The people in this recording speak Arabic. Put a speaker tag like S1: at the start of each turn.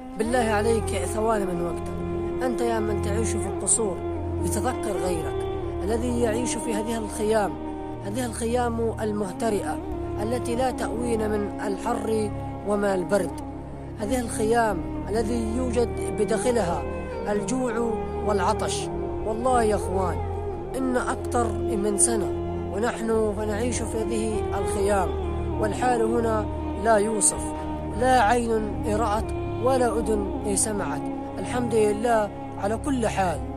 S1: بالله عليك ثواني من وقتك. أنت يا من تعيش في القصور لتذكر غيرك الذي يعيش في هذه الخيام المهترئة التي لا تأوين من الحر وما البرد، هذه الخيام الذي يوجد بداخلها الجوع والعطش. والله يا أخوان، إن أكثر من سنة ونحن نعيش في هذه الخيام، والحال هنا لا يوصف، لا عين رأت ولا أذن سمعت. الحمد لله على كل حال.